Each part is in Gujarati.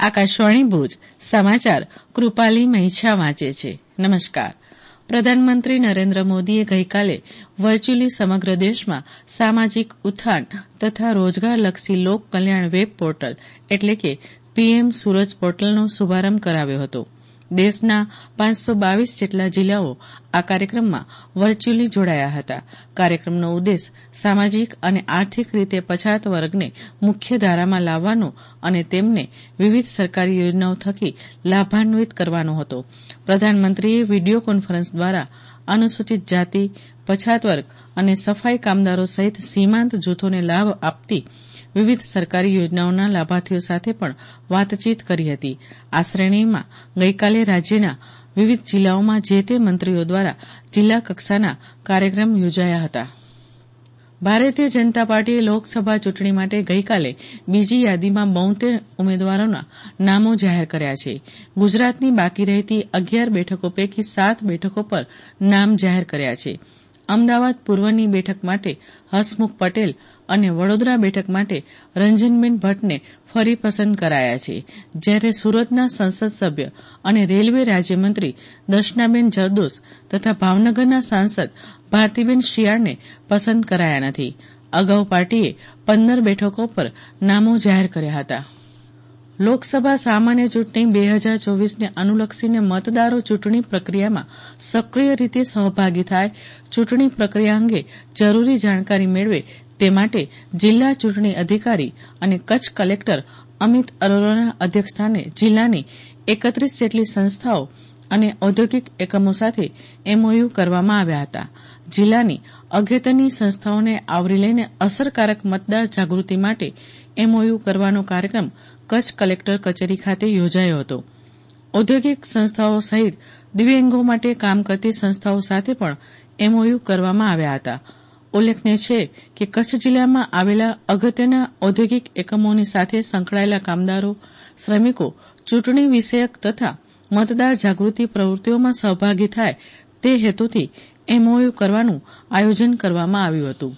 આકાશવાણી ભુજ સમાચાર કૃપાલી મૈછા વાંચે છે. નમસ્કાર. પ્રધાનમંત્રી નરેન્દ્ર મોદીએ ગઈકાલે વર્ચ્યુઅલી સમગ્ર દેશમાં સામાજિક ઉત્થાન તથા રોજગારલક્ષી લોક કલ્યાણ વેબ પોર્ટલ એટલે કે પીએમ સૂરજ પોર્ટલનો શુભારંભ કરાવ્યો હતો. દેશના 522 જેટલા જિલ્લાઓ આ કાર્યક્રમમાં વર્ચ્યુઅલી જોડાયા હતા. કાર્યક્રમનો ઉદ્દેશ સામાજિક અને આર્થિક રીતે પછાત વર્ગને મુખ્ય ધારામાં લાવવાનો અને તેમને વિવિધ સરકારી યોજનાઓ થકી લાભાન્વિત કરવાનો હતો. પ્રધાનમંત્રીએ વિડીયો કોન્ફરન્સ દ્વારા અનુસૂચિત જાતિ, પછાત વર્ગ અને સફાઈ કામદારો સહિત સીમાંત જૂથોને લાભ આપતી વિવિધ સરકારી યોજનાઓના લાભાર્થીઓ સાથે પણ વાતચીત કરી હતી. આ શ્રેણીમાં ગઈકાલે રાજ્યના વિવિધ જિલ્લાઓમાં જે તે મંત્રીઓ દ્વારા જિલ્લા કક્ષાના કાર્યક્રમ યોજાયા હતા. ભારતીય જનતા પાર્ટીએ લોકસભા ચૂંટણી માટે ગઈકાલે બીજી યાદીમાં 72 ઉમેદવારોના નામો જાહેર કર્યા છે. ગુજરાતની બાકી રહેતી 11 બેઠકો પૈકી 7 બેઠકો પર નામ જાહેર કર્યા છે. અમદાવાદ પૂર્વની બેઠક માટે હસમુખ પટેલ અને વડોદરા બેઠક માટે રંજનબેન ભટ્ટને ફરી પસંદ કરાયા છે, જ્યારે સુરતના સંસદ સભ્ય અને રેલવે રાજ્યમંત્રી દર્શનાબેન જરદોસ તથા ભાવનગરના સાંસદ ભારતીબેન શિયાળને પસંદ કરાયા નથી. અગાઉ પાર્ટીએ 15 બેઠકો પર નામો જાહેર કર્યા હતા. લોકસભા સામાન્ય ચૂંટણી 2024ને અનુલક્ષીને મતદારો ચૂંટણી પ્રક્રિયામાં સક્રિય રીતે સહભાગી થાય, ચૂંટણી પ્રક્રિયા અંગે જરૂરી જાણકારી મેળવે તે માટે જિલ્લા ચૂંટણી અધિકારી અને કચ્છ કલેક્ટર અમિત અરોરાના અધ્યક્ષસ્થાને જિલ્લાની 31 જેટલી સંસ્થાઓ અને ઔદ્યોગિક એકમો સાથે એમઓયુ કરવામાં આવ્યા હતા. જિલ્લાની અગત્યની સંસ્થાઓને આવરી લઈને અસરકારક મતદાર જાગૃતિ માટે એમઓયુ કરવાનો કાર્યક્રમ કચ્છ કલેક્ટર કચેરી ખાતે યોજાયો હતો. ઔદ્યોગિક સંસ્થાઓ સહિત દિવ્યાંગો માટે કામ કરતી સંસ્થાઓ સાથે પણ એમઓયુ કરવામાં આવ્યા હતા. ઉલ્લેખનીય છે કે કચ્છ જિલ્લામાં આવેલા અગત્યના ઔદ્યોગિક એકમોની સાથે સંકળાયેલા કામદારો, શ્રમિકો ચૂંટણી વિષયક તથા મતદાર જાગૃતિ પ્રવૃત્તિઓમાં સહભાગી થાય તે હેતુથી એમઓયુ કરવાનું આયોજન કરવામાં આવ્યું હતું.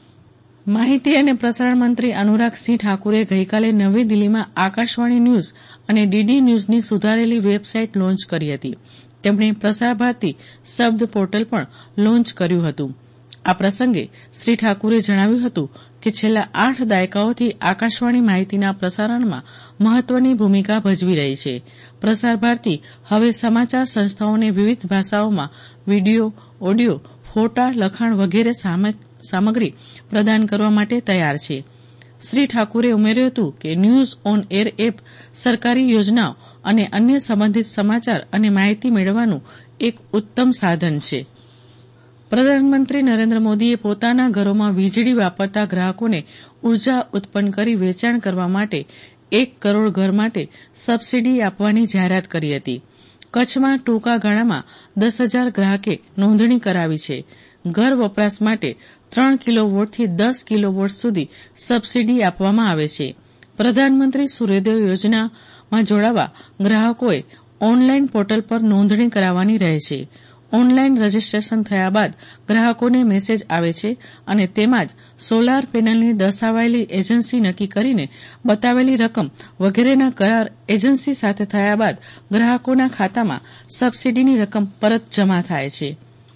માહિતી અને પ્રસારણ મંત્રી અનુરાગસિંહ ઠાકુરે ગઈકાલે નવી દિલ્હીમાં આકાશવાણી ન્યૂઝ અને ડીડી ન્યૂઝની સુધારેલી વેબસાઇટ લોન્ચ કરી હતી. તેમણે પ્રસાર ભારતી શબ્દ પોર્ટલ પણ લોન્ચ કર્યું હતું. આ પ્રસંગે શ્રી ઠાકુરે જણાવ્યું હતું કે છેલ્લા 8 દાયકાઓથી આકાશવાણી માહિતીના પ્રસારણમાં મહત્વની ભૂમિકા ભજવી રહી છે. પ્રસાર ભારતી હવે સમાચાર સંસ્થાઓને વિવિધ ભાષાઓમાં વિડીયો, ઓડિયો, ફોટા, લખાણ વગેરે સામગ્રી પ્રદાન કરવા માટે તૈયાર છે. શ્રી ઠાકુરે ઉમેર્યું હતું કે ન્યૂઝ ઓન એર એપ સરકારી યોજનાઓ અને અન્ય સંબંધિત સમાચાર અને માહિતી મેળવવાનું એક ઉત્તમ સાધન છે. પ્રધાનમંત્રી નરેન્દ્ર મોદીએ પોતાના ઘરોમાં વીજળી વાપરતા ગ્રાહકોને ઉર્જા ઉત્પન્ન કરી વેચાણ કરવા માટે 1 કરોડ ઘર માટે સબસીડી આપવાની જાહેરાત કરી હતી. કચ્છમાં ટૂંકા ગાળામાં 10,000 ગ્રાહકે નોંધણી કરાવી છે. ઘર વપરાશ માટે 3 કિલોવોટથી 10 કિલોવોટ સુધી સબસીડી આપવામાં આવે છે. પ્રધાનમંત્રી સૂર્યોદય યોજનામાં જોડાવા ગ્રાહકોએ ઓનલાઈન પોર્ટલ પર નોંધણી કરાવવાની રહે છે. ઓનલાઈન રજીસ્ટ્રેશન થયા બાદ ગ્રાહકોને મેસેજ આવે છે અને તેમાં જ સોલાર પેનલની દર્શાવાયેલી એજન્સી નક્કી કરીને બતાવેલી રકમ વગેરેના કરાર એજન્સી સાથે થયા બાદ ગ્રાહકોના ખાતામાં સબસીડીની રકમ પરત જમા થાય છે.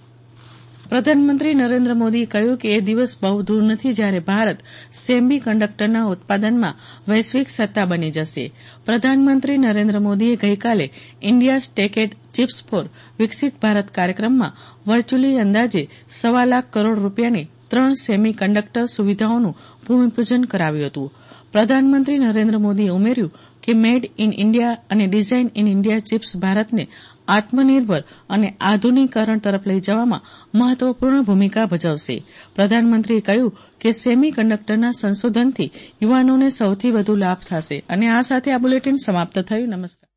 પ્રધાનમંત્રી નરેન્દ્ર મોદીએ કહ્યું કે એ દિવસ બહુ દૂર નથી જ્યારે ભારત સેમી કન્ડક્ટરના ઉત્પાદનમાં વૈશ્વિક સત્તા બની જશે. પ્રધાનમંત્રી નરેન્દ્ર મોદીએ ગઈકાલે ઇન્ડિયાઝ ટેક ચિપ્સ ફોર વિકસિત ભારત કાર્યક્રમમાં વર્ચ્યુઅલી અંદાજે 1.25 લાખ કરોડ રૂપિયાની 3 સેમી કન્ડક્ટર સુવિધાઓનું ભૂમિપૂજન કરાવ્યું હતું. પ્રધાનમંત્રી નરેન્દ્ર મોદીએ ઉમેર્યું કે મેડ ઇન ઇન્ડિયા અને ડિઝાઇન ઇન ઇન્ડિયા ચિપ્સ ભારતને આત્મનિર્ભર અને આધુનિકીકરણ તરફ લઈ જવામાં મહત્વપૂર્ણ ભૂમિકા ભજવશે. પ્રધાનમંત્રીએ કહ્યું કે સેમી કન્ડક્ટરના સંશોધનથી યુવાનોને સૌથી વધુ લાભ થશે. અને આ સાથે આ બુલેટિન સમાપ્ત થયું. નમસ્કાર.